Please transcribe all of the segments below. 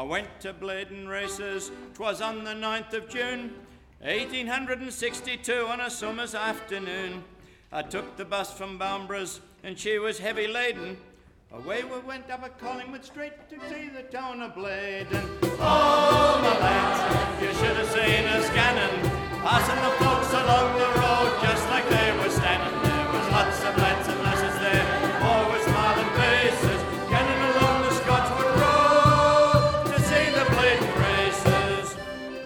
I went to Blaydon races, 'twas on the 9th of June, 1862 on a summer's afternoon. I took the bus from Bamburgh and she was heavy laden. Away we went up a Collingwood Street to see the town of Blaydon. Oh, my lads, you should have seen us scanning, passing the folks along the road just like they were standing. There was lots of lads and lasses there, all with smiling faces, scanning along the Scotswood Road to see the Blaydon races.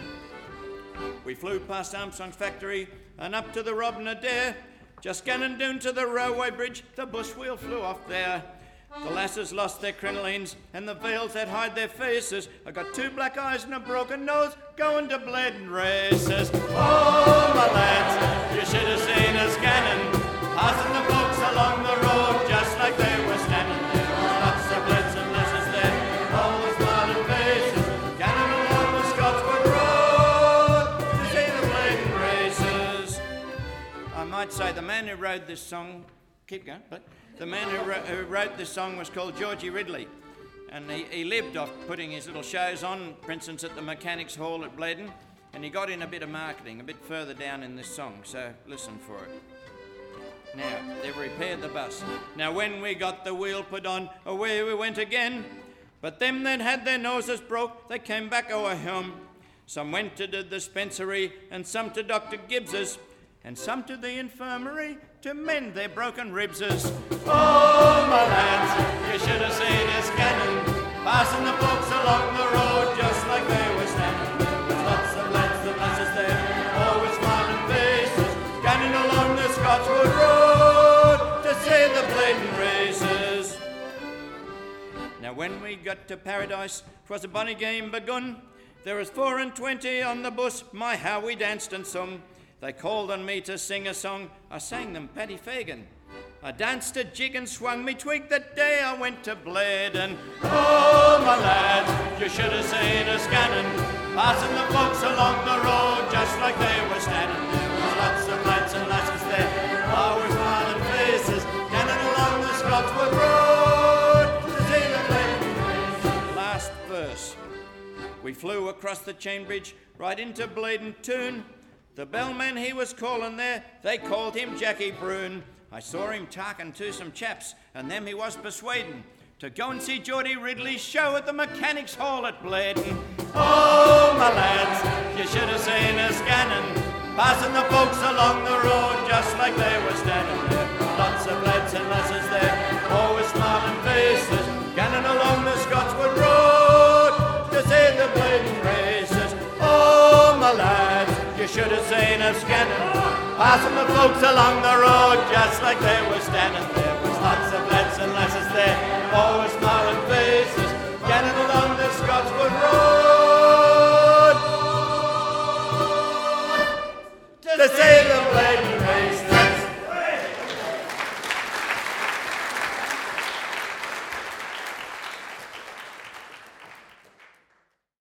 We flew past Armstrong's factory and up to the Robin Adair. Just scanning down to the railway bridge, the bus wheel flew off there. The lasses lost their crinolines and the veils that hide their faces. I got 2 black eyes and a broken nose going to Blaydon races. Oh, my lads, you should have seen us scanning, passing the folks along the road just like they were standing. There was lots of lads and lasses there, all with smiling faces, scanning along the Scotswood Road to see the Blaydon races. I might say the man who wrote this song, keep going, but the man who wrote this song was called Georgie Ridley, and he lived off putting his little shows on, for instance at the Mechanics Hall at Blaydon, and he got in a bit of marketing a bit further down in this song, so listen for it. Now, they've repaired the bus. Now when we got the wheel put on, away we went again, but them that had their noses broke, they came back our home. Some went to the dispensary, and some to Dr. Gibbs's, and some to the infirmary to mend their broken ribses. Oh, my lads, you should have seen us scanning, passing the folks along the road just like they were standing. There was lots of lads and lasses there, all with smiling faces, scanning along the Scotswood Road to see the Blaydon races. Now when we got to Paradise, 'twas a bonny game begun. There was 24 on the bus, my how we danced and sung. They called on me to sing a song, I sang them Paddy Fagan. I danced a jig and swung me twig that day I went to Blaydon. Oh, my lads, you should have seen us scanning, passing the folks along the road just like they were standing. There was lots of lads and lasses there, all with smiling faces, scanning along the Scotswood Road to see the Blaydon races. Last verse. We flew across the chain bridge right into Blaydon Toon. The bellman he was calling there, they called him Jackie Broon. I saw him talking to some chaps, and them he was persuading to go and see Geordie Ridley's show at the Mechanics Hall at Blaydon. Oh, my lads, you should have seen us scanning, passing the folks along the road just like they were standing. There were lots of lads and lasses there, all with smiling faces, scanning along the Scotswood Road to see the Blaydon races. Oh, my lads, you should have seen us scanning, passing the folks along the road just like they were standing. There was lots of lads and lasses there, all with smiling faces.